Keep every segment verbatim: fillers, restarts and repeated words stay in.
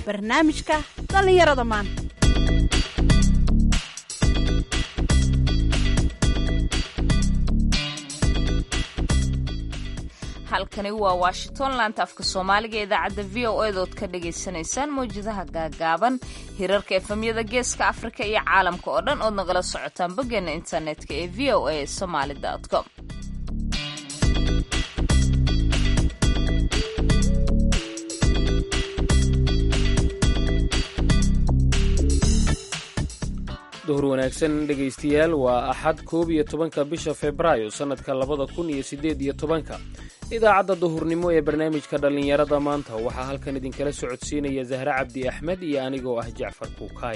barnaamijka dhallinyarada maanta. halkani waa washington laanta afka soomaaliga ee idaacadda v o e dood ka dhagaysanaysaan mawjadaha gaagaaban hirarka efemyada geeska afrika iyo caalamka oo dhan ood nagala socotaan boggeena internetka ee v o a somaly com. duhur wanaagsan dhegaystayaal, waa axad koob iyo tobanka bisha febraayo sannadka labada kun iyo siddeed iyo tobanka. idaacadda duhurnimo ee barnaamijka dhallinyarada maanta waxaa halkan idinkala socodsiinaya zahre cabdi axmed iyo anigoo ah jacfar kuukaay.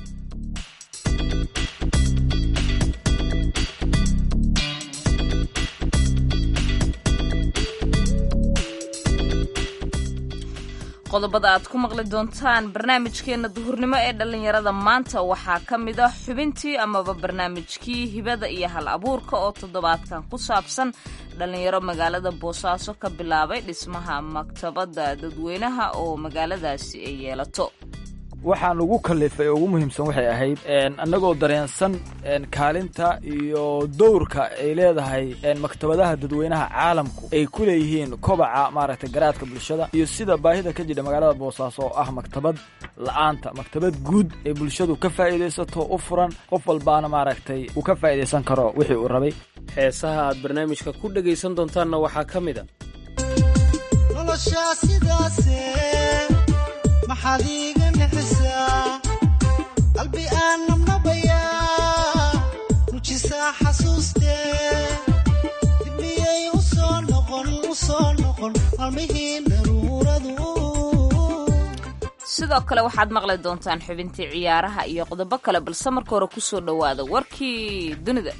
qodobada aad ku maqli doontaan barnaamijkeena duhurnimo ee dhallinyarada maanta waxaa ka mid ah xubintii amaba barnaamijkii hibada iyo hal abuurka oo toddobaadkan ku saabsan dhallinyaro magaalada boosaaso ka bilaabay dhismaha maktabadda dadweynaha oo magaaladaasi ay yeelato. waxaan ugu kalifay oo ugu muhiimsan waxay ahayd annagoo dareensan kaalinta iyo dowrka ay leedahay maktabadaha dadweynaha caalamku ay ku leeyihiin kobaca maaragtay garaadka bulshada iyo sida baahida ka jira magaalada boosaaso oo ah maktabad la'aanta maktabad guud ee bulshadu ka faa'iidaysato u furan qof walbaana maaragtay uu ka faa'iidaysan karo wixii uu rabay. heesaha aad barnaamijka ku dhagaysan doontaanna waxaa ka mid a maxaad iiga nixisaa qalbi aan nabnabayaa rujisaa xasuustee dibmiyay u soo noqon u soo noqon maalmihii daruuradu. sidoo kale waxaad maqli doontaan xubintii ciyaaraha iyo qodobo kale, balse marka hore ku soo dhowaada warkii dunida.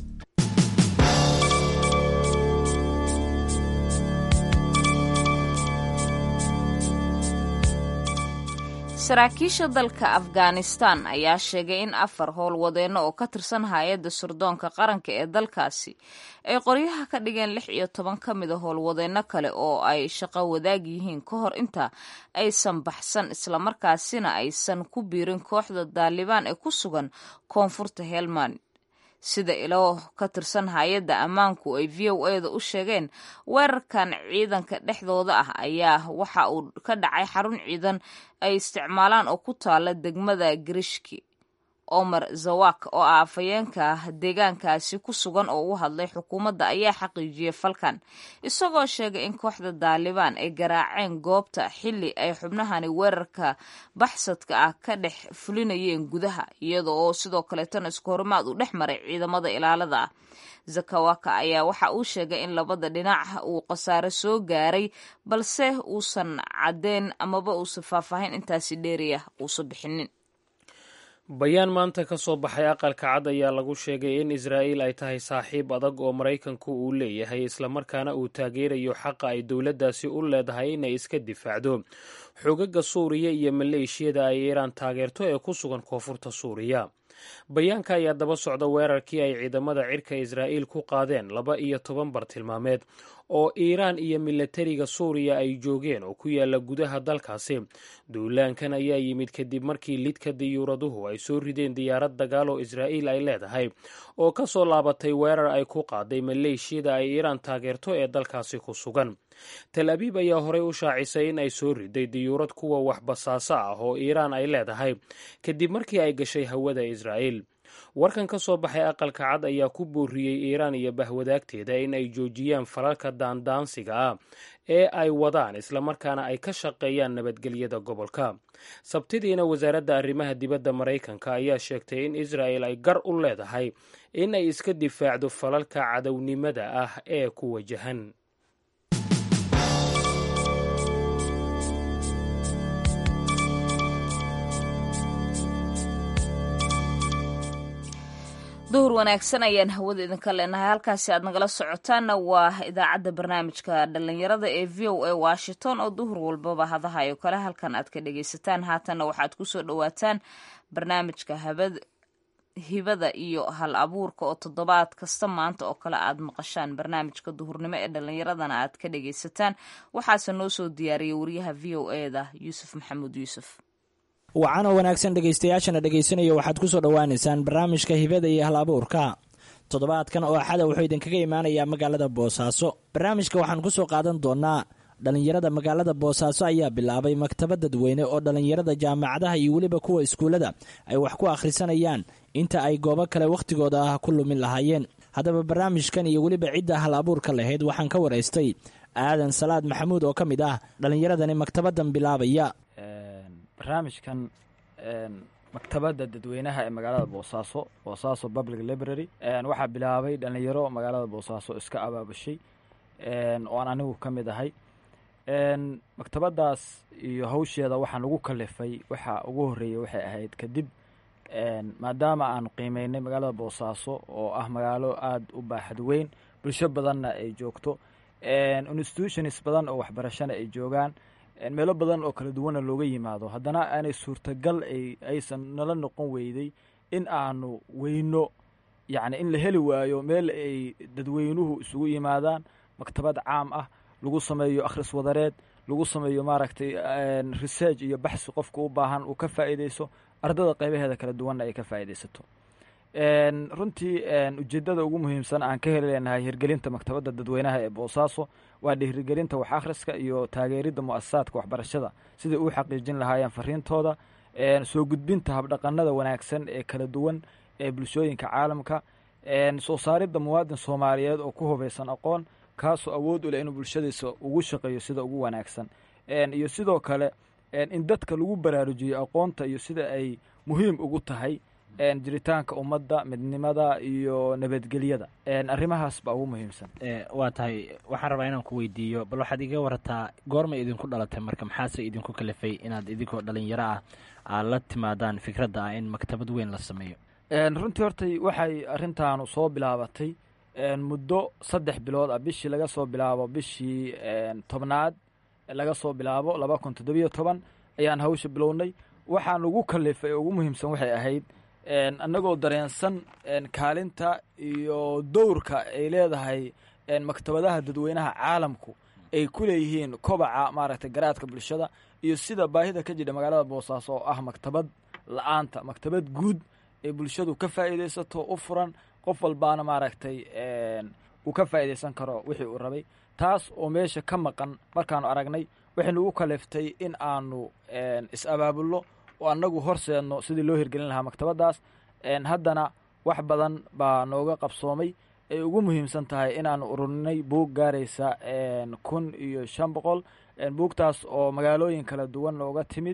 saraakiisha dalka afghanistan ayaa sheegay in afar howlwadeenno oo ka tirsan hay-adda sirdoonka qaranka ee dalkaasi ay qoryaha ka dhigeen lix iyo toban ka mid a howlwadeenno kale oo ay shaqo wadaag yihiin ka hor inta aysan baxsan islamarkaasina aysan ku biirin kooxda daalibaan ee ku sugan koonfurta helmand. sida ilo ka tirsan hay-adda ammaanku ay v o e da u sheegeen, weerarkan ciidanka dhexdooda ah ayaa waxa uu ka dhacay xarun ciidan ay isticmaalaan oo ku taala degmada girishki. omar zawak oo ah afhayeenka deegaankaasi ku sugan oo u hadlay xukuumadda ayaa xaqiijiyey falkan, isagoo sheegay in kooxda daalibaan ay garaaceen goobta xilli ay xubnahani weerarka baxsadka ah ka dhex fulinayeen gudaha, iyada oo sidoo kaleetana isku horimaad u dhex maray ciidamada ilaalada ah. zakawaka ayaa waxa uu sheegay in labada dhinac uu khasaare soo gaaray, balse uusan caddeyn amaba uusan faahfaahin intaasi dheeriya uusan bixinin. bayaan maanta ka soo baxay aqalka cad ayaa lagu sheegay in israa'iil ay tahay saaxiib adag oo maraykanku uu leeyahay, islamarkaana uu taageerayo xaqa ay dowladdaasi u leedahay inay iska difaacdo xoogagga suuriya iyo maleeshiyada ay iiraan taageerto ee ku sugan koonfurta suuriya. bayaanka ayaa daba socda weerarkii ay ciidamada cirka israa'iil ku qaadeen laba iyo toban bartilmaameed oo iiraan iyo milatariga suuriya ay joogeen oo ku yaala gudaha dalkaasi. duulaankan ayaa yimid kadib markii lidka diyuuraduhu ay soo rideen diyaarad dagaal oo israa'iil ay leedahay oo ka soo laabatay weerar ay ku qaaday maleeshiyada ay iiraan taageerto ee dalkaasi ku sugan. tel abiib ayaa horey u shaacisay in ay soo riday diyuurad kuwa wax basaaso ah oo iiraan ay leedahay kadib markii ay gashay hawada israa'iil. warkan ka soo baxay aqalka cad ayaa ku booriyey iiraan iyo bahwadaagteeda in ay joojiyaan falalka daandaansiga ah ee ay wadaan, islamarkaana ay ka shaqeeyaan nabadgelyada gobolka. sabtidiina wasaaradda arrimaha dibadda maraykanka ayaa sheegtay in israa'il ay gar u leedahay in ay iska difaacdo falalka cadownimada ah ee ku wajahan. duhur wanaagsan ayaan hawada idinka leenahay. halkaasi aad nagala socotaanna waa idaacadda barnaamijka dhallinyarada ee v o a washington oo duhur walbaba hadahayo kale halkan aad ka dhagaysataan. haatanna waxaad ku soo dhowaataan barnaamijka hibada iyo hal abuurka oo toddobaad kasta maanta oo kale aad maqashaan barnaamijka duhurnimo ee dhallinyaradana aad ka dhagaysataan. waxaase noo soo diyaariyay wariyaha v o eda yuusuf maxamuud yuusuf. wacanoo wanaagsan dhegaystayaashana dhegaysanaya waxaad ku soo dhowaaneysaan barnaamijka hibada iyo hal abuurka. toddobaadkan oo axada wuxuu idinkaga imaanayaa magaalada boosaaso. barnaamijka waxaan ku soo qaadan doonaa dhallinyarada magaalada boosaaso ayaa bilaabay maktabad dadweyne oo dhallinyarada jaamacadaha iyo weliba kuwa iskuullada ay wax ku akhrisanayaan inta ay goobo kale wakhtigooda ah ku lumin lahaayeen. haddaba barnaamijkan iyo weliba cidda hal abuurka lahayd waxaan ka waraystay aadan salaad maxamuud oo ka mid ah dhallinyaradani maktabadan bilaabaya. barnaamijkan maktabadda dadweynaha ee magaalada boosaaso boosaaso public library waxaa bilaabay dhallinyaro magaalada boosaaso iska abaabushay oo aan anigu ka mid ahay. maktabadaas iyo hawsheeda waxaan ugu kalifay waxa ugu horreeyey waxay ahayd kadib maadaama aan qiimeynay magaalada boosaaso oo ah magaalo aada u baaxad weyn, bulsho badanna ay joogto, institutions badan oo waxbarashana ay joogaan, meelo badan oo kala duwana looga yimaado, haddana aanay suurtagal aysan nala noqon weyday in aanu weyno, yacni in la heli waayo meel ay dadweynuhu isugu yimaadaan, maktabad caam ah, lagu sameeyo akhris wadareed, lagu sameeyo maaragtay research iyo baxsi qofka u baahan uu ka faa'iidayso, ardada qaybaheeda kala duwanna ay ka faa'iidaysato. runtii ujeeddada ugu muhiimsan aan ka heli leenahay hirgelinta maktabadda dadweynaha ee boosaaso waa dhiirigelinta wax akhriska iyo taageeridda mu'asasaadka waxbarashada sidai uu xaqiijin lahaayeen fariintooda, soo gudbinta habdhaqanada wanaagsan ee kala duwan ee bulshooyinka caalamka, soo saaridda muwaadin soomaaliyeed oo ku hubaysan aqoon kaasoo awood u leh inuu bulshadiisa ugu shaqeeyo sida ugu wanaagsan, iyo sidoo kale in dadka lagu baraarujiyo aqoonta iyo sida ay muhiim ugu tahay jiritaanka ummadda, midnimada iyo nabadgelyada. arrimahaas baa ugu muhiimsan. waa tahay waxaan rabaa inaan ku weydiiyo, bal waxaad iga warataa goorma idinku dhalatay marka, maxaase idinku kalifay inaad idinkoo dhalinyaro ah aad la timaadaan fikradda ah in maktabad weyn la sameeyo? runtii hortay waxay arrintaanu soo bilaabatay muddo saddex bilood ah. bishii laga soo bilaabo bishii tobnaad laga soo bilaabo laba kun toddobiyo toban ayaan hawsha bilownay. waxaan ugu kalifay oo ugu muhiimsan waxay ahayd annagoo dareensan kaalinta iyo dowrka ay leedahay maktabadaha dadweynaha caalamku ay ku leeyihiin kobaca maaragtay garaadka bulshada, iyo sida baahida ka jira magaalada boosaaso oo ah maktabad la-aanta, maktabad guud ee bulshadu ka faa'iidaysato, u furan, qof walbaana maaragtay uu ka faa'iidaysan karo wixii uu rabay. taas oo meesha ka maqan markaanu aragnay waxaynu ugu kaliftay in aanu is-abaabulno oo annagu horseedno sidii loo hirgelin lahaa maktabaddaas. haddana wax badan baa nooga qabsoomay, ay ugu muhiimsan tahay inaanu ururinay buug gaaraysa kun iyo shan boqol buugtaas oo magaalooyin kala duwan nooga timid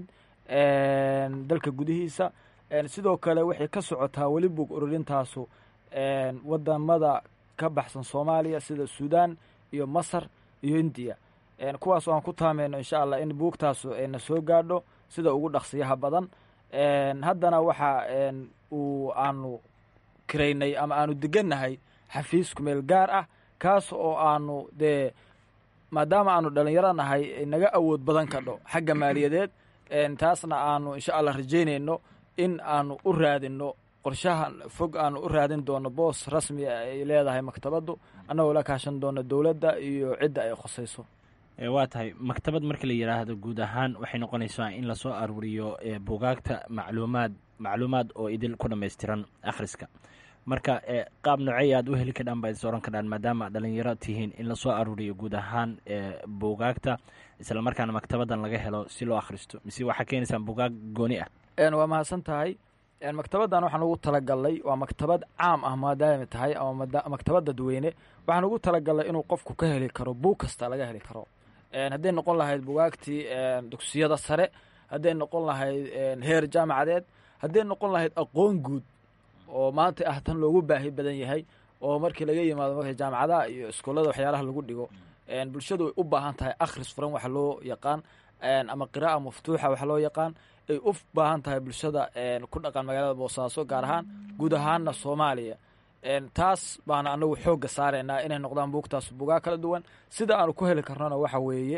dalka gudihiisa. sidoo kale waxay ka socotaa weli buug ururintaasu wadamada ka baxsan soomaaliya sida suudaan iyo masar iyo indiya, kuwaas aan ku taameyno insha allah in buugtaasu ayna soo gaadho sida ugu dhaqsiyaha badan. haddana waxa uu aanu kiraynay ama aanu degannahay xafiisku meel gaar ah, kaas oo aanu dee maadaama aanu dhalinyaro nahay naga awood badan kadho xagga maaliyadeed, taasna aanu insha allah rajaynayno in aanu u raadinno qorshaha fog, aanu u raadin doono boos rasmi ay leedahay maktabaddu, annagoo la kaashan doono dowladda iyo cidda ay khusayso. waa tahay maktabad marka la yidhaahdo guud ahaan waxay noqonaysaa in lasoo aruuriyo buugaagta macluumaad macluumaad oo idil ku dhammaystiran akhriska. marka qaab noocey aad u heli kadhaan baa is oran kadhaan maadaama dhalinyaro tihiin in lasoo aruuriyo guud ahaan buugaagta isla markaana maktabaddan laga helo si loo akhristo, mise waxaa keenaysaan buugaag gooni ah? waa mahadsan tahay. maktabaddan waxaan ugu talagalnay waa maktabad caam ah maadaama tahay ama maktabad dadweyne. waxaan ugu talagalnay inuu qofku ka heli karo buug kasta laga heli karo, hadday noqon lahayd bugaagtii dugsiyada sare, hadday noqon lahayd heer jaamacadeed, hadday noqon lahayd aqoon guud oo maanta ah tan loogu baahi badan yahay, oo markii laga yimaado marka jaamacadaha iyo iskoolada waxyaalaha lagu dhigo bulshadu way u baahan tahay akhris furan waxa loo yaqaan, ama qiraa'a maftuuxa waxa loo yaqaan, ay u baahan tahay bulshada ku dhaqan magaalada boosaaso gaar ahaan guud ahaanna soomaaliya. taas baana anagu xoogga saaraynaa inay noqdaan buugtaas buugaa kala duwan. sida aanu ku heli karnona waxa weeye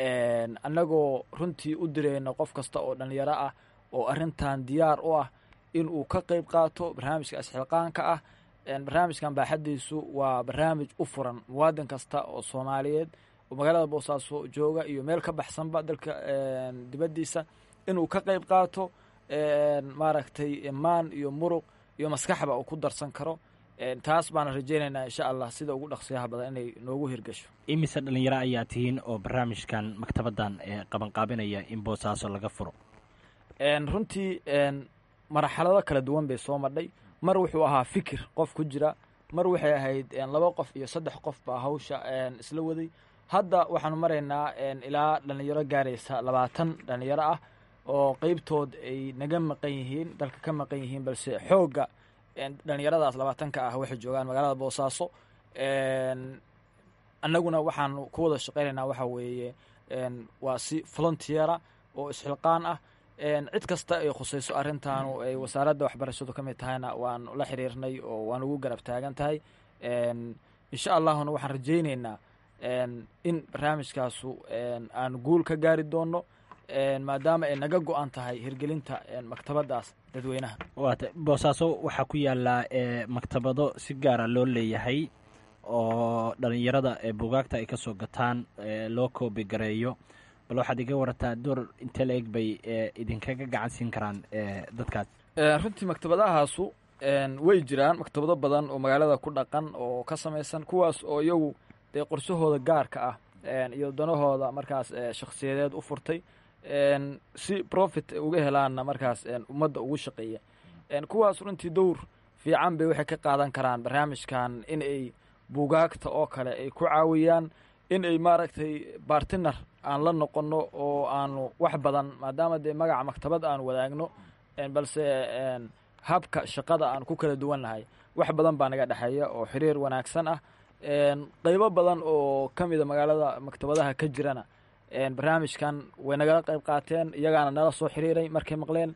annagoo runtii u dirayna qof kasta oo dhalinyaro ah oo arrintan diyaar u ah in uu ka qayb qaato barnaamijka isxilqaanka ah. barnaamijkan baaxadiisu waa barnaamij u furan muwaadin kasta oo soomaaliyeed oo magaalada boosaaso jooga iyo meel ka baxsanba dalka dibaddiisa inuu ka qayb qaato maaragtay imaan iyo muruq iyo maskaxba uu ku darsan karo. taas baana rajaynaynaa insha allah sida ugu dhaqsiyaha badan inay noogu hirgasho. imise dhalinyaro ayaa tihiin oo barnaamijkan maktabaddan qabanqaabinaya in boosaaso laga furo? runtii marxalado kala duwan bay soo madhay. mar wuxuu ahaa fikir qof ku jira, mar waxay ahayd laba qof iyo saddex qof baa hawsha isla waday. hadda waxaanu maraynaa ilaa dhalinyaro gaaraysa labaatan dhalinyaro ah oo qeybtood ay naga maqan yihiin, dalka ka maqan yihiin, balse xoogga dhalinyaradaas labaatanka ah waxay joogaan magaalada boosaaso. annaguna waxaanu ku wada shaqaynaynaa waxa weeye waa si volunteera oo isxilqaan ah. cid kasta ay khusayso arrintaanu ay wasaaradda waxbarashadu ka mid tahayna waanu la xiriirnay oo waan ugu garab taagan tahay. insha allahuna waxaan rajaynaynaa in barnaamijkaasu aanu guul ka gaari doono maadaama ay naga go-an tahay hirgelinta maktabaddaas dadweynaha. waata boosaaso waxaa ku yaallaa maktabado si gaara loo leeyahay oo dhalinyarada buugaagta ay ka soo gataan loo koobi gareeyo. bal waxaad iga warataa door intee la eg bay idinkaga gacan siin karaan dadkaas? runtii maktabadahaasu way jiraan maktabado badan oo magaalada ku dhaqan oo ka samaysan, kuwaas oo iyagu dee qorshahooda gaarka ah iyo danahooda markaas shakhsiyadeed u furtay si profit uga helaanna markaas ummadda ugu shaqeeya. kuwaas runtii dowr fiican bay waxay ka qaadan karaan barnaamijkan in ay buugaagta oo kale ay ku caawiyaan, in ay maaragtay bartiner aan la noqono oo aanu wax badan, maadaama dee magaca maktabad aanu wadaagno balse habka shaqada aan ku kala duwannahay wax badan baa naga dhexeeya oo xiriir wanaagsan ah. qaybo badan oo ka mida magaalada maktabadaha ka jirana barnaamijkan way nagala qayb qaateen, iyagaana nala soo xiriiray markay maqleen.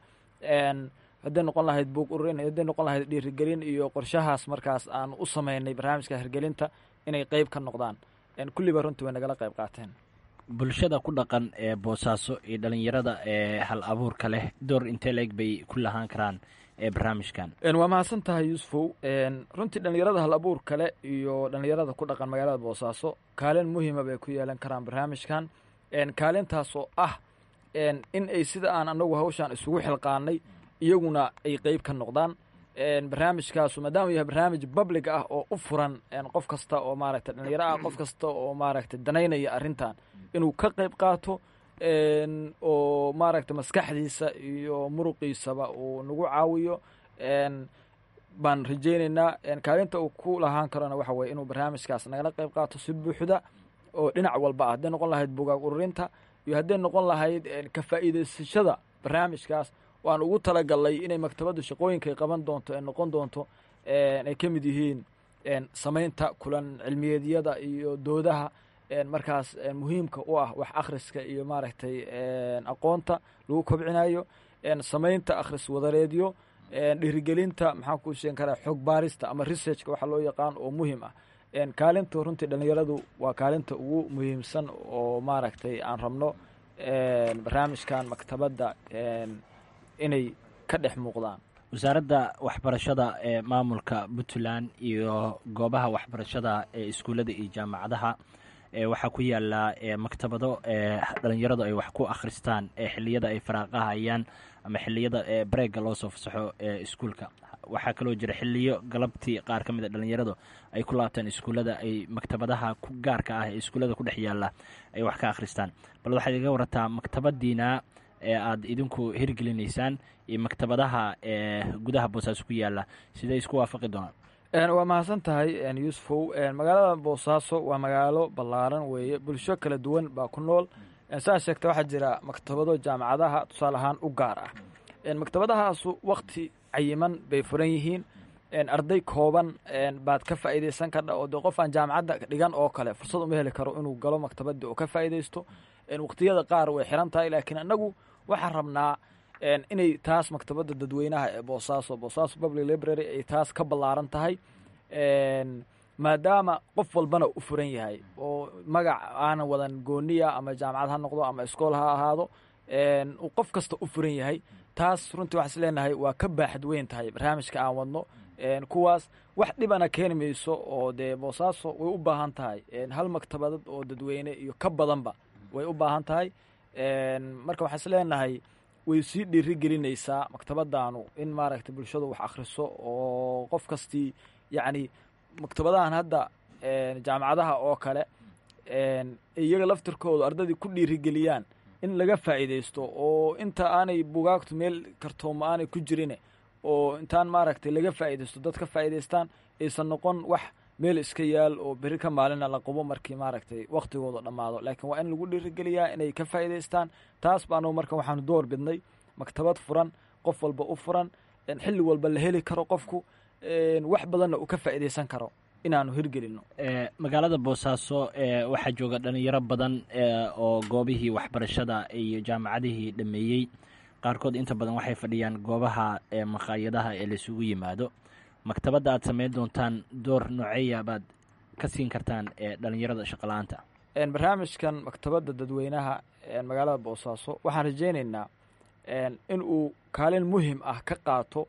hadday noqon lahayd buug ururin, hadday noqon lahayd dhiirigelin iyo qorshahaas markaas aan u samaynay barnaamijka hirgelinta inay qayb ka noqdaan. kulliba runtii way nagala qayb qaateen. bulshada ku dhaqan ee boosaaso iyo dhalinyarada ee hal abuurka leh door intee la eg bay ku lahaan karaan ee barnaamijkan? waa mahadsan tahay yuusufow. runtii dhalinyarada hal abuur kale iyo dhalinyarada ku dhaqan magaalada boosaaso kaalin muhiima bay ku yeelan karaan barnaamijkan. kaalintaasoo ah in ay sida aan anagu hawshaan isugu xilqaanay iyaguna ay qeyb ka noqdaan. barnaamijkaasu maadaama yahay barnaamij public ah oo u furan qof kasta oo maaragtay dhalinyaro ah, qof kasta oo maaragtay danaynaya arrintan inuu ka qayb qaato oo maaragtay maskaxdiisa iyo muruqiisaba uu nagu caawiyo baan rajaynaynaa. kaalinta uu ku lahaan karona waxa weye inuu barnaamijkaas nagala qayb qaato si buuxda oo dhinac walba ah, hadday noqon lahayd buugaag ururinta iyo hadday noqon lahayd ka faa'iidaysashada barnaamijkaas. waan ugu talagalnay inay maktabaddu shaqooyinkay qaban doonto ee noqon doonto ay ka mid yihiin samaynta kulan cilmiyeedyada iyo doodaha markaas muhiimka u ah wax akhriska iyo maaragtay aqoonta lagu kobcinayo, samaynta akhris wadareedyo, dhiirigelinta maxaan kuu sheegen karaa xog baarista ama researchka waxa loo yaqaan oo muhiim ah. kaalinta runtii dhalinyaradu waa kaalinta ugu muhiimsan oo maaragtay aan rabno barnaamijkan maktabadda inay ka dhex muuqdaan. wasaaradda waxbarashada ee maamulka puntland iyo goobaha waxbarashada ee iskuullada iyo jaamacadaha waxaa ku yaala maktabado dhalinyaradu ay wax ku akhristaan xilliyada ay faraaqahayaan ama xilliyada breega loo soo fasaxo iskuulka. waxaa kaloo jira xiliyo galabtii qaar ka mid a dhalinyaradu ay ku laabtaan iskuullada ay maktabadaha ku gaarka ah ee iskuullada ku dhex yaalla ay wax ka akhristaan. bal waxaad iga warataa maktabadiina ee aada idinku hirgelinaysaan iyo maktabadaha ee gudaha boosaaso ku yaalla siday isku waafaqi doonaan? waa mahadsan tahay yuusufow. magaalada boosaaso waa magaalo ballaaran weeye, bulsho kala duwan baa ku nool. saa sheegta waxaa jira maktabado jaamacadaha tusaale ahaan u gaar ah. maktabadahaasu wakti cayiman bay furan yihiin. arday kooban baad ka faa'iidaysan kardha oo dee qof aan jaamacadda dhigan oo kale fursad uma heli karo inuu galo maktabadda oo ka faa'iidaysto. waqtiyada qaar way xiran tahay, laakiin annagu waxaan rabnaa inay taas maktabadda dadweynaha ee boosaaso boosaaso public library ay taas ka ballaaran tahay, maadaama qof walbana u furan yahay oo magac aanan wadan gooniya ama jaamacad ha noqdo ama iskool ha ahaado uu qof kasta u furan yahay. taas runtii waxaan is leenahay waa ka baaxad weyn tahay barnaamijka aan wadno kuwaas wax dhibana keeni mayso oo dee boosaaso way u baahan tahay hal maktabadad oo dadweyne iyo ka badanba way u baahan tahay marka waxaan is leenahay way sii dhiiri gelinaysaa maktabadaanu in maaragtay bulshadu wax akhriso oo qof kastii yacni maktabadahan hadda jaamacadaha oo kale iyaga laftirkooda ardadii ku dhiirigeliyaan in laga faa'iidaysto oo inta aanay bugaagtu meel kartooma aanay ku jirin oo intaan maaragtay laga faa'iidaysto dad ka faa'iidaystaan aysan noqon wax meel iska yaal oo beri ka maalina la qubo markii maaragtay waktigooda dhammaado laakiin waa in lagu dhiirigeliyaa inay ka faa'iidaystaan taas baanu marka waxaanu door bidnay maktabad furan qof walba u furan xilli walba la heli karo qofku wax badanna uu ka faa'iidaysan karo inaanu hirgelino magaalada boosaaso waxaa jooga dhalinyaro badan oo goobihii waxbarashada iyo jaamacadihii dhameeyey qaarkood inta badan waxay fadhiyaan goobaha maqaayadaha ee laisugu yimaado maktabadda aad samayn doontaan door nooceeya baad ka siin kartaan dhalinyarada shaqala-aanta barnaamijkan maktabadda dadweynaha magaalada boosaaso waxaan rajaynaynaa in uu kaalin muhim ah ka qaato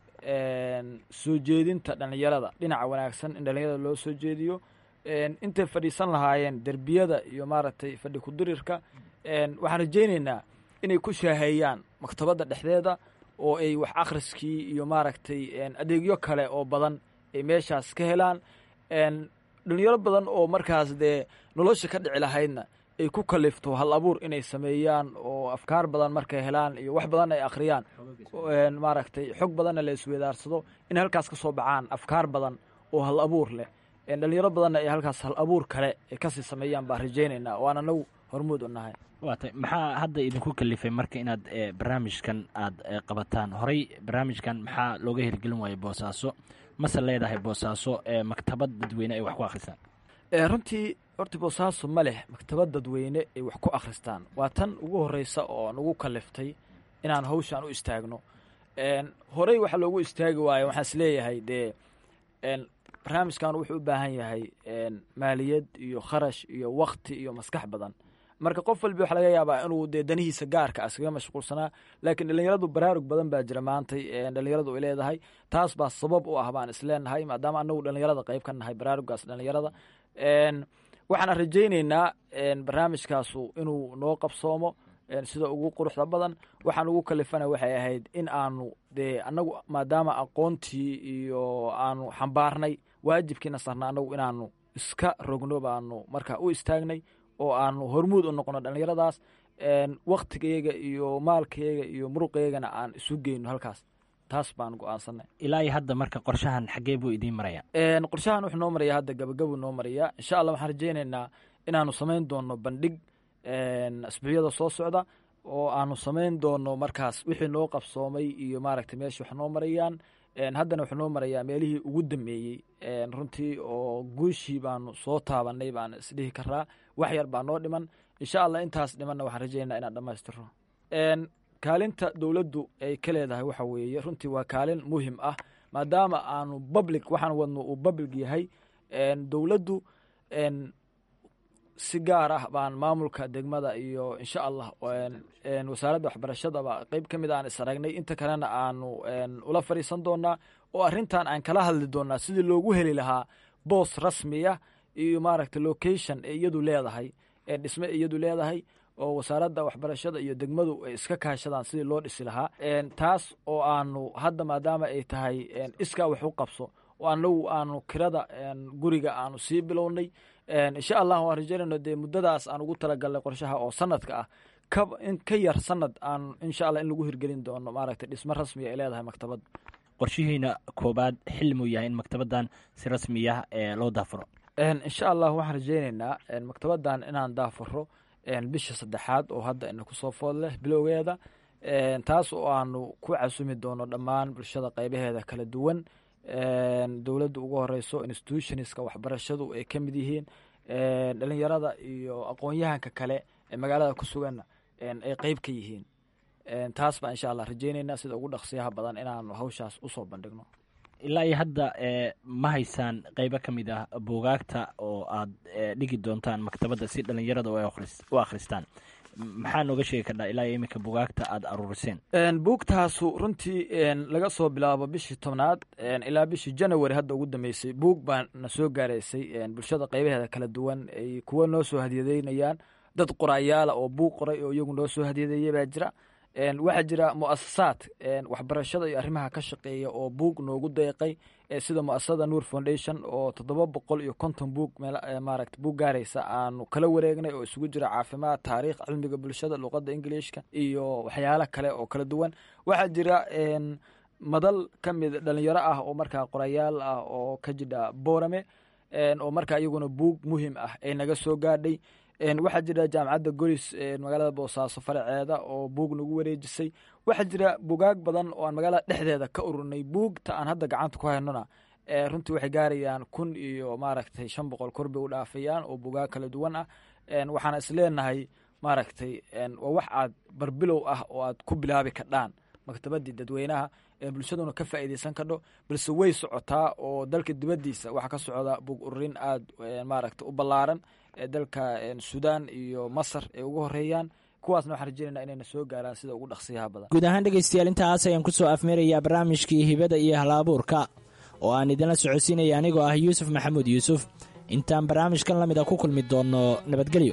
soo jeedinta dhalinyarada dhinaca wanaagsan in dhalinyarada loo soo jeediyo intay fadhiisan lahaayeen derbiyada iyo maaragtay fadhi ku-dirirka waxaan rajaynaynaa inay ku shaaheeyaan maktabadda dhexdeeda oo ay wax akhriskii iyo maaragtay adeegyo kale oo badan ay meeshaas ka helaan dhalinyaro badan oo markaas dee nolosha ka dhici lahaydna ay ku kalifto hal abuur inay sameeyaan oo afkaar badan markay helaan iyo wax badan ay akhriyaan maaragtay xog badanna la isweydaarsado in halkaas ka soo baxaan afkaar badan oo hal abuur leh dhalinyaro badanna ay halkaas hal abuur kale ay kasii sameeyaan baan rajaynaynaa waan anagu hormuud u nahay waatay maxaa hadda idinku kalifay marka inaad barnaamijkan aada qabataan horey barnaamijkan maxaa looga hirgelin waayay boosaaso mase leedahay boosaaso maktabad dadweyne ay wax ku akhristaan runtii horta boosaaso ma leh maktabad dadweyne ay wax ku akhristaan waa tan ugu horreysa oo nagu kaliftay inaan hawshaan u istaagno horey waxa loogu istaagi waayo waxaan is leeyahay dee barnaamijkan wuxuu u baahan yahay maaliyad iyo kharash iyo wakti iyo maskax badan marka qof walbi waxa laga yaabaa inuu dee danihiisa gaarka askaga mashquulsanaa laakiin dhalinyaradu baraarug badan baa jira maantay dhalinyaradu ay leedahay taas baa sabab u ah baan isleenahay maadaama anagu dhalinyarada qayb ka nahay baraarugaas dhalinyarada waxaan rajaynaynaa barnaamijkaasu inuu noo qabsoomo sida ugu quruxda badan waxaan ugu kalifana waxay ahayd in aanu dee anagu maadaama aqoontii iyo aanu xambaarnay waajibkiina sarna anagu inaanu iska rogno baanu markaa u istaagnay oo aanu hormuud u noqono dhalinyaradaas waktigayaga iyo maalkayaga iyo muruqaygana aan isu geyno halkaas taas baan go-aansanay ilaa iyo hadda marka qorshahan xaggee buu idiin maraya qorshahan wuxuu noo maraya hadda gabagabuu noo maraya insha allah waxaan rajaynaynaa inaanu samayn doono bandhig asbuucyada soo socda oo aanu samayn doono markaas wixii noo qabsoomay iyo maaragtay meesha wax noo marayaan haddana wuxuu noo marayaa meelihii ugu dambeeyey runtii oo guushii baanu soo taabanay baan isdhihi karaa wax yar baa noo dhiman insha allah intaas dhimanna waxaan rajaynaa inaan dhammaystirno kaalinta dowladdu ay ka leedahay waxa weeye runtii waa kaalin muhim ah maadaama aanu public waxaan wadno uu public yahay dowladdu si gaar ah baan maamulka degmada iyo insha allah wasaaradda waxbarashadaba qeyb ka mid aan is aragnay inta kalena aanu ula fadhiisan doonaa oo arrintan aan kala hadli doonaa sidii loogu heli lahaa boos rasmiya iyo maaragtay location ee iyadu leedahay dhisme iyadu leedahay oo wasaaradda waxbarashada iyo degmadu ay iska kaashadaan sidii loo dhisi lahaa taas oo aanu hadda maadaama ay tahay iskaa wax u qabso oo anagu aanu kirada guriga aanu sii bilownay insha allah waan rajaynayno dee muddadaas aan ugu talagalnay qorshaha oo sanadka ah ka in ka yar sanad aan insha allah in lagu hirgelin doono maaragtay dhismo rasmiya ay leedahay maktabad qorshihiina koobaad xilmuu yahay in maktabaddan si rasmiya loo daafuro insha allah waxaan rajaynaynaa maktabaddan inaan daafuro bisha saddexaad oo hadda ina kusoo food leh bilowgeeda taas oo aanu ku casumi doono dhammaan bulshada qaybaheeda kala duwan dowladda ugu horeyso institutionska waxbarashadu ay ka mid yihiin dhalinyarada iyo aqoon-yahanka kale ee magaalada ku suganna ay qeyb ka yihiin taas baa insha allah rajaynaynaa sida ugu dhaqsiyaha badan inaanu hawshaas usoo bandhigno ilaa iyo hadda ma haysaan qeybo ka mid ah buugaagta oo aad dhigi doontaan maktabadda si dhalinyarada u akhristaan maxaa nooga sheegi kardhaa ilaa iyo iminka bugaagta aada aruuriseen? buugtaasu runtii laga soo bilaabo bishii tobnaad ilaa bishii january hadda ugu dambeysay buug baa na soo gaaraysay bulshada qaybaheeda kala duwan ay kuwa noo soo hadiyadeynayaan dad qoraayaala oo buug qoray oo iyagu noo soo hadiyadeeya baa jira. waxaa jira muasasaad waxbarashada iyo arrimaha ka shaqeeya oo buug noogu deeqay sida muasasada Nur Foundation oo toddoba boqol iyo konton buug maaragta buug gaaraysa aanu kala wareegnay oo isugu jira caafimaad, taariikh, cilmiga bulshada, luqadda Ingiriiska iyo waxyaalo kale oo kala duwan. waxaa jira madal ka mid dhalinyaro ah oo markaa qorayaal ah oo ka jira Boorame oo markaa iyaguna buug muhiim ah ay naga soo gaadhay. waxaa jira jaamacadda Golis magaalada Boosaaso faraceeda oo buug nagu wareejisay. waxaa jira bugaag badan oo aan magaalada dhexdeeda ka ururnay. buugta aan hadda gacanta ku haynona runtii waxay gaarayaan kun iyo maaragtay shan boqol kor bay u dhaafayaan oo bugaag kala duwan ah. waxaana isleenahay maaragtay waa wax aad barbilow ah oo aad ku bilaabi kardhaan maktabadii dadweynaha bulshaduna ka faa'iidaysan kardho, balse way socotaa oo dalka dibaddiisa waxaa ka socda buug ururin aad maaragta u ballaaran dalka Suudaan iyo Masar ay ugu horeeyaan. kuwaasna waxaan rajeynaynaa inayna soo gaaraan sida ugu dhaqsiyaha badan. guud ahaan dhegeystayaal intaas ayaan ku soo afmeerayaa barnaamijkii hibada iyo hal-abuurka oo aan idinla socodsiinaya anigoo ah yuusuf maxamuud yuusuf. intaan barnaamijkan la mid a ku kulmi doonno nabadgelyo.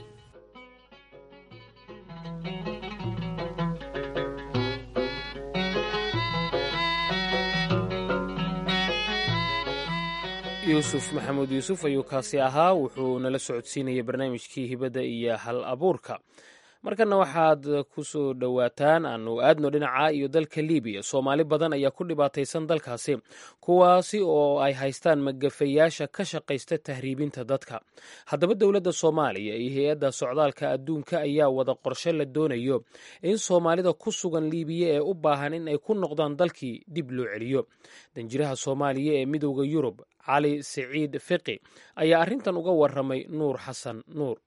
yuusuf maxamuud yuusuf ayuu kaasi ahaa, wuxuu nala socodsiinayay barnaamijkii hibada iyo hal abuurka. markana waxaad ku soo dhowaataan aanu aadno dhinaca iyo dalka libiya. soomaali badan ayaa ku dhibaataysan dalkaasi, kuwaasi oo ay haystaan magafayaasha ka shaqaysta tahriibinta dadka. haddaba dowladda soomaaliya iyo hay-adda socdaalka adduunka ayaa wada qorshe la doonayo in soomaalida ku sugan libiya ee u baahan in ay ku noqdaan dalkii dib loo celiyo. danjiraha soomaaliya ee midowda yurub cali siciid fiqi ayaa arrintan uga waramay nuur xasan nuur.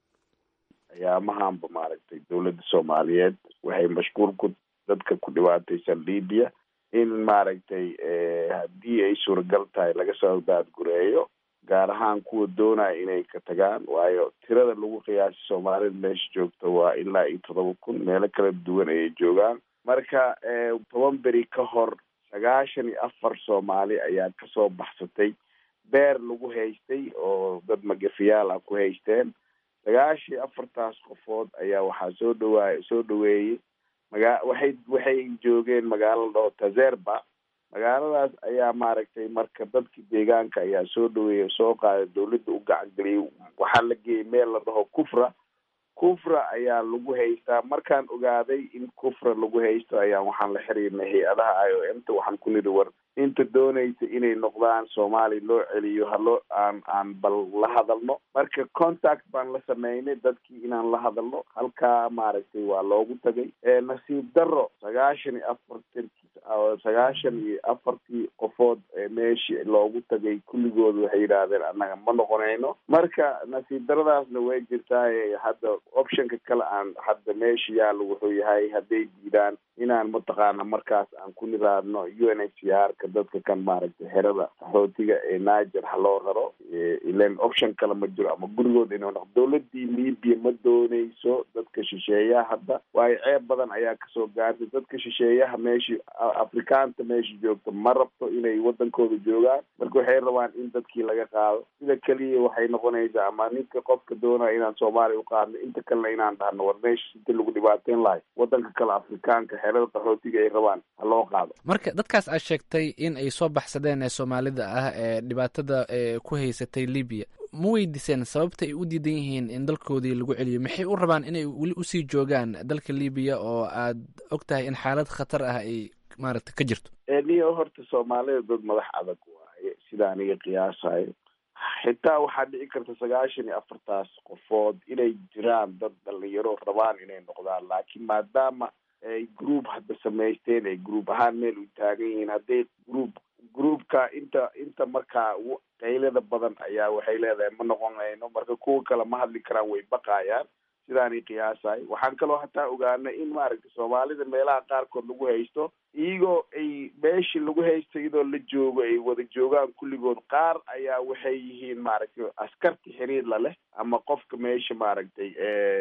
ayaamahanba maaragtay dowladda soomaaliyeed waxay mashquul ku dadka ku dhibaataysan libiya in maaragtay haddii ay suuragal tahay laga soo daadgureeyo, gaar ahaan kuwa doonaya inay ka tagaan. waayo tirada lagu qiyaasay soomaalida meesha joogta waa ilaa iyo toddoba kun, meelo kala duwan ayay joogaan. marka toban beri ka hor sagaashan iyo afar soomaali ayaa kasoo baxsatay beer lagu haystay oo dad magafiyaal ah ku haysteen. sagaashii afartaas qofood ayaa waxaa soo dhawaay soo dhaweeyey maga waxay waxay joogeen magaalo la dhaho Tazerba. magaaladaas ayaa maaragtay marka dadkii deegaanka ayaa soo dhaweeyey, soo qaaday, dowladda u gacan geliyey. waxaa la geeyey meel la dhaho Kufra. Kufra ayaa lagu haystaa. markaan ogaaday in Kufra lagu haysto ayaa waxaan la xiriirnay hay-adaha I O M ta. waxaan ku nidhi war inta doonaysa inay noqdaan Soomaali loo celiyo haloo aan aan bal la hadalno. marka contact baan la sameynay dadkii inaan la hadalno. halkaa maaragtay waa loogu tagay. nasiib daro sagaashan iyo afartan sagaashan iyo afartii qofood meeshii loogu tagay kulligood waxay yidhaahdeen annaga ma noqonayno. marka nasiib daradaasna way jirtaa. hadda optionka kale aan hadda meesha yaalo wuxuu yahay hadday diidaan inaan mataqaana markaas aan ku niraadno U N H C R ka dadka kan maaragtay xerada qaxootiga ee Niger ha loo raro. ileen option kale ma jiro ama gurigooda inuu noqdo. dowladii Libya ma doonayso dadka shisheeyaha hadda, waayo ceeb badan ayaa kasoo gaartay. dadka shisheeyaha meeshii afrikaanta meesha joogta ma rabto inay wadankooda joogaan. marka waxay rabaan in dadkii laga qaado. sida keliya waxay noqonaysaa ama ninka qofka doonaya inaan Soomaaliya u qaadno, inta kalena inaan dhahno war meesha inta lagu dhibaateyn lahay wadanka kale afrikaanka xerada qaxootiga ay rabaan ha loo qaado. marka dadkaas aad sheegtay in ay soo baxsadeen ee soomaalida ah ee dhibaatada ee ku haysatay Libya, ma weydiiseen sababta ay u diidan yihiin in dalkoodii lagu celiyo? maxay u rabaan inay weli usii joogaan dalka Libya oo aad og tahay in xaalad khatar ah ay maaragta ka jirto? niyo horta soomaalida dad madax adag waaye sida aniga qiyaasayo. xitaa waxaa dhici karta sagaashan iyo afartaas qofood inay jiraan dad dhalinyaro rabaan inay noqdaan, laakiin maadaama ay group hadda samaysteen ay group ahaan meel u taagan yihiin, hadday group groupka inta inta markaa qaylada badan ayaa waxay leedahay ma noqonayno. marka kuwa kale ma hadli karaan, way baqaayaan sidaanay qiyaasahay. waxaan kaloo hataa ogaanay in maaragtay soomaalida meelaha qaarkood lagu haysto iyagoo ay meeshii lagu haysto iyadoo la joogo ay wada joogaan kulligood. qaar ayaa waxay yihiin maaragtay askarta xiriir la leh ama qofka meesha maaragtay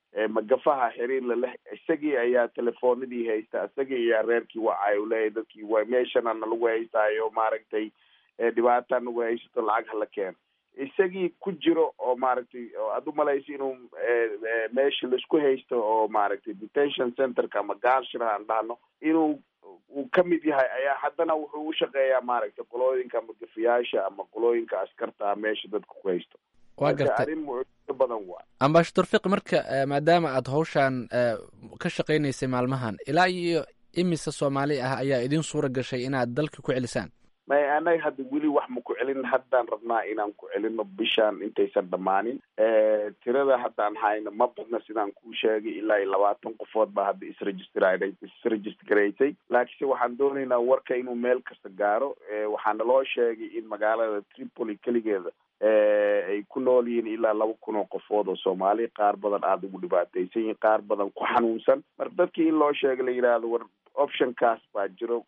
magafaha xiriir laleh isagii ayaa telefoonadii haysta, isagii ayaa reerkii wacay uleeyahy dadkii wa meeshana nalagu haystaayo maaragtay dhibaata nagu haysato lacag hala keeno. isagii ku jiro oo maaragtay oo aad umalaysa inuu meesha laisku haysto oo maaragtay detention centerka ama gaarshira aan dhahno inuu uu kamid yahay ayaa haddana wuxuu u shaqeeyaa maaragtay qolooyinka magafayaasha ama qolooyinka askarta meesha dadka ku haysto. waa gartay arrin mucjiso badan waa ambassador fiqi marka maadaama aad hawshaan ka shaqaynaysay maalmahan ilaa iyo imisa soomaali ah ayaa idin suura gashay inaad dalka ku celisaan? may anaga hadda weli wax ma ku celin, haddaan rabnaa inaan ku celino bishaan intaysan dhammaanin. tirada haddaan hayno ma badna sidaan kuu sheegay, ilaa iyo labaatan qofood baa hadda isregister isregistergaraysay, laakiinse waxaan doonaynaa warka inuu meel kasta gaaro. waxaana loo sheegay in magaalada Tripoli keligeeda ay ku nool yihiin ilaa laba kun oo qofood oo soomaali, qaar badan aada ugu dhibaataysan yihiin, qaar badan ku xanuunsan. marka dadkii in loo sheegay la yidhaahdo war optionkaas baa jiro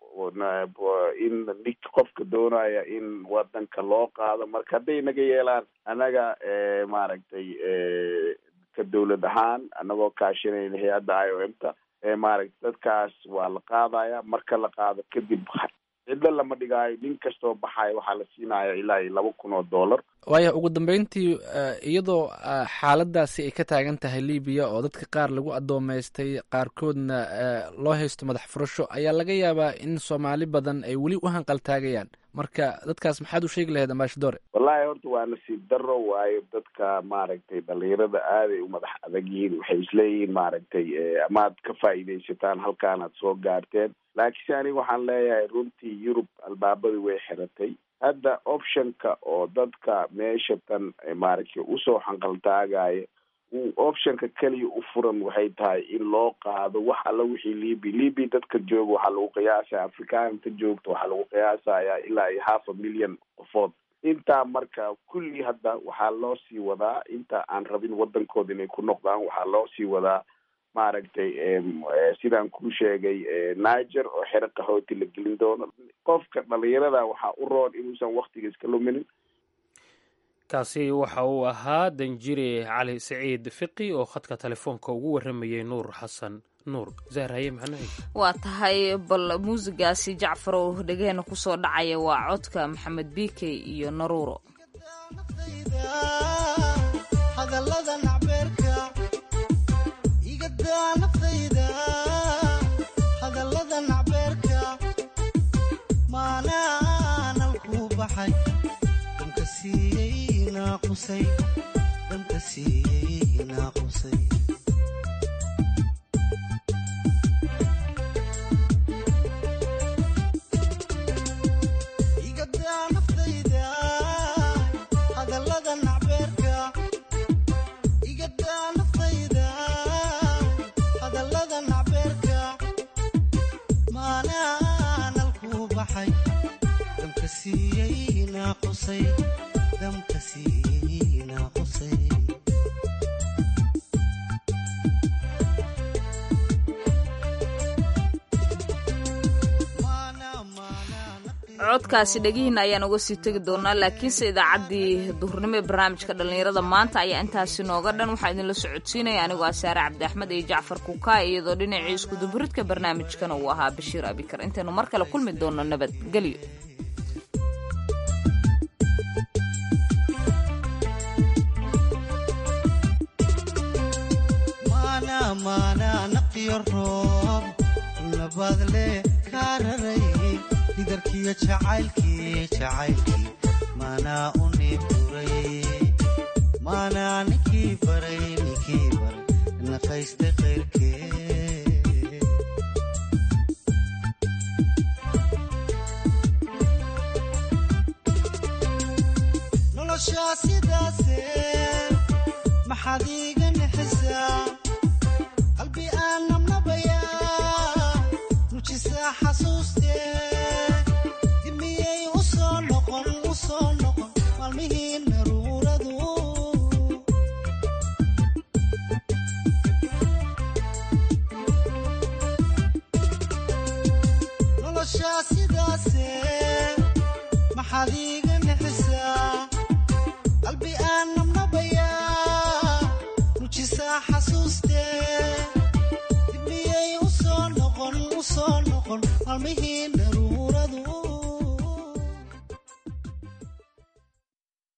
in nik qofka doonaya in wadanka loo qaado. marka hadday naga yeelaan anaga maaragtay ka dawlad ahaan anagoo kaashanayna hay-adda I O M ta maaragtay dadkaas waa la qaadaya. marka la qaado kadib cidlo lama dhigaayo, nin kastoo baxayo waxaa la siinaya ilaa iyo laba kun oo dollar. waaya ugu dambeyntii iyadoo xaaladaasi ay ka taagan tahay libiya oo dadka qaar lagu addoomaystay qaarkoodna loo haysto madax furasho, ayaa laga yaabaa in soomaali badan ay weli u hanqaltaagayaan. marka dadkaas maxaad u sheegi lahayd ambassador? wallahi horta waa nasiib daro waayo dadka maaragtay dhalinyarada aaday u madax adag yihiin. waxay isleeyihiin maaragtay amaad ka faa'iidaysataan halkaanaad soo gaarteen, laakiinse aniga waxaan leeyahay runtii Yurub albaabadii way xiratay. hadda optionka oo dadka meesha tan maaragtay usoo hanqaltaagaya uu optionka keliya u furan waxay tahay in loo qaado wax alla wixii libi libi dadka jooga waxaa lagu qiyaasaya afrikaanta joogta waxaa lagu qiyaasaya ilaa iyo half a million qofood. intaa marka kulli hadda waxaa loo sii wadaa, inta aan rabin wadankooda inay ku noqdaan waxaa loo sii wadaa maaragtay sidaan kuu sheegay niger oo xero qaxooti la gelin doono. qofka dhalinyarada waxaa u roon inuusan waktiga iska luminin. kaasi waxa uu ahaa danjire cali saciid fiqi oo khadka telefoonka ugu waramayay nuur xasan nuur. zahraye macnaheed waa tahay bal muusigaasi jacfarow dhegeena kusoo dhacaya waa codka maxamed bike iyo naruuro. codkaasi dhegihiina ayaan uga sii tegi doonaa, laakiinse idaacaddii duhurnimo ee barnaamijka dhallinyarada maanta ayaa intaasi nooga dhan. waxaa idinla socodsiinaya anigoo ah saare cabdi axmed iyo jacfar kukaay, iyadoo dhinacii iskuduburidka barnaamijkana uu ahaa bashiir abikar. intaynu mar kale kulmi doonno nabadgelyo. darkiyo jacaylkii jacaylkii maanaa u niburay maanaa ninkii baray ninkii baray naqaystay qayrkee noloshaa sidaase maxaad iiga nixisaa qalbi aan nabnabayaa nujisaa xasuustee maxaad iiga nixisaa qalbi aan nabnabayaa nujisaa xasuustee dibiyay u soo noqon u soo noqon maalmihiin